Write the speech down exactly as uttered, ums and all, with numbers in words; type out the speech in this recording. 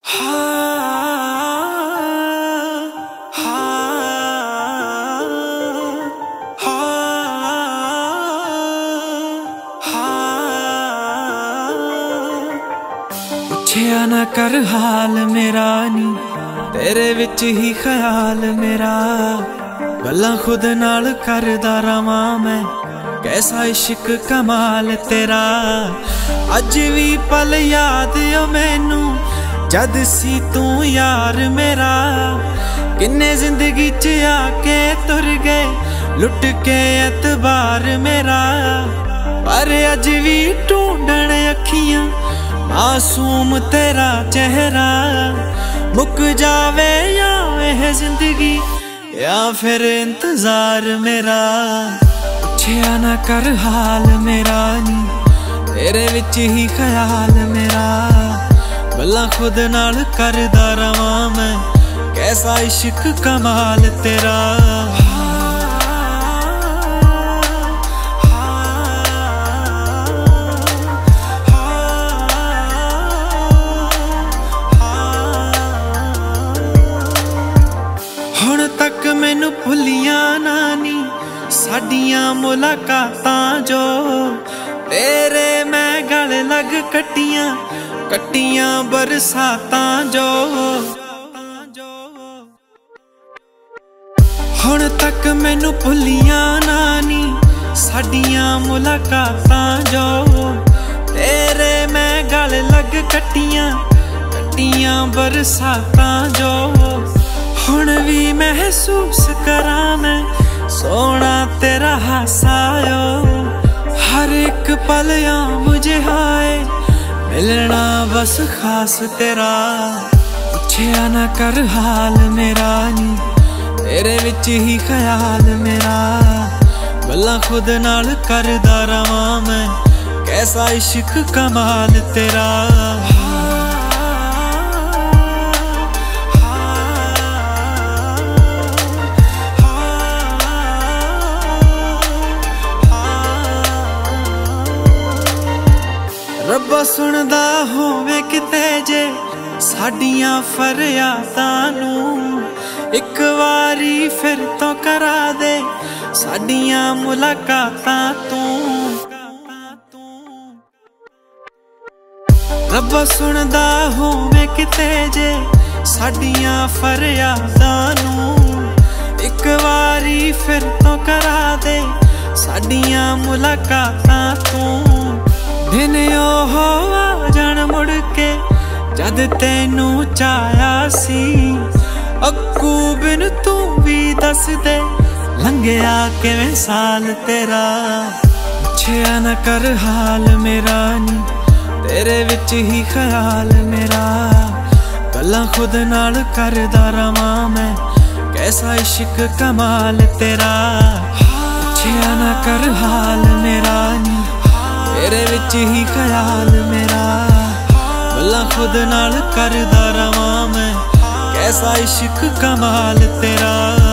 पुछया ना कर हाल मेरा नी, तेरे विच ही ख्याल मेरा। गल्लां खुद नाल करदा रवां मैं, कैसा इश्क कमाल तेरा। अज भी पल याद ओ मैनू, जद सी तू यार मेरा। किन्ने जिंदगी च आके तुर गए, लुट के एतबार मेरा। पर अज भी ढूंढण अखियां मासूम तेरा चेहरा। मुक जावे या वह जिंदगी, या फिर इंतजार मेरा। पुछया ना कर हाल मेरा नी, तेरे विच ही ख्याल मेरा। गल्लां खुद नाल करदा रवां मैं, कैसा इश्क कमाल तेरा। हुण तक मैनू भुलियां ना नी साडियां मुलाकातां जो। तेरे मैं गल लग कट्टियां कट्टियां बरसातां जो। हुण तक मैनू भुलियां ना नी साडियां मुलाकातां जो। तेरे मैं गल लग कट्टियां कट्टियां बरसातां जो। हुण भी महसूस करां मैं सोना तेरा हासायो। हर एक पल या मुझे हाय, मिलना बस खास तेरा। पुछया ना कर हाल मेरा नी, तेरे विच ही ख्याल मेरा। गल्लां खुद नाल करदा रवां मैं, कैसा इश्क कमाल तेरा। रब्बा सुनदा होवे किते जे साडियां फरियादां नूं। इक वारी फिर तो करा दे साडियां मुलाकातां तूं। रब्बा सुनदा होवे किते जे साडियां फरियादां नूं। इक वारी फिर तो करा दे साडियां मुलाकातां तूं। दिन ओह आ जान मुड़ के जद तेनू चाया सी। अक्कू बिन तू भी दस दे लंघिया किवें साल तेरा। पुछया ना कर हाल मेरा नी, तेरे विच ही ख्याल मेरा। गल्लां खुद नाल करदा रवां मैं, कैसा इश्क कमाल तेरा। पुछया ना कर हाल मेरा नी, तेरे विच ही ख्याल मेरा। गल्लां खुद नाल करदा रवां मैं, कैसा इश्क कमाल तेरा।